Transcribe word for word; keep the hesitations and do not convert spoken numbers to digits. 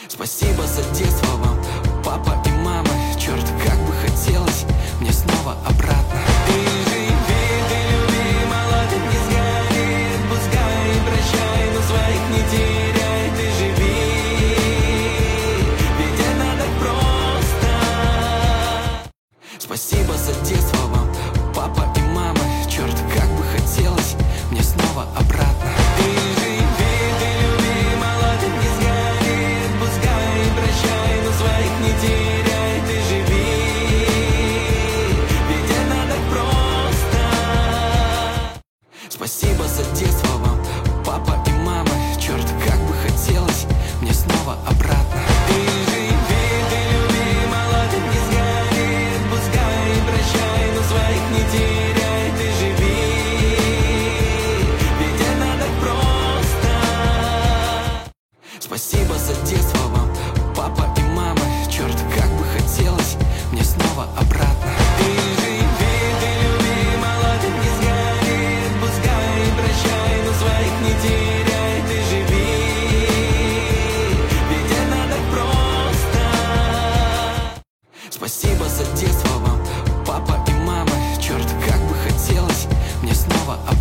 Спасибо за детство вам, папа и мама. Черт, как бы хотелось мне снова обратно. Ты живи, ты люби, молодым не сгорит. Пускай, прощай, но своих не теряй. Ты живи, ведь это так просто. Спасибо за детство вам, папа и мама. Черт, как бы хотелось мне снова обратно. Ты живи, ты люби, молодым не сгорит. Пускай, прощай, но своих не теряй. Ты живи, ведь это так просто. Спасибо за детство вам, папа и мама. Черт, как бы хотелось мне снова обратно. Ты живи, ты люби, молодым не сгорит. Пускай, прощай, но своих не теряй. Ты живи, ведь это так просто. Спасибо за детство вам, папа и мама. Черт, как бы хотелось мне снова обратно. Ты живи, ты люби, молодым не сгорит. Пускай, прощай, но своих не теряй. Ты живи, ведь это так просто. Спасибо за детство вам, папа и мама. Черт, как бы хотелось мне снова обратно.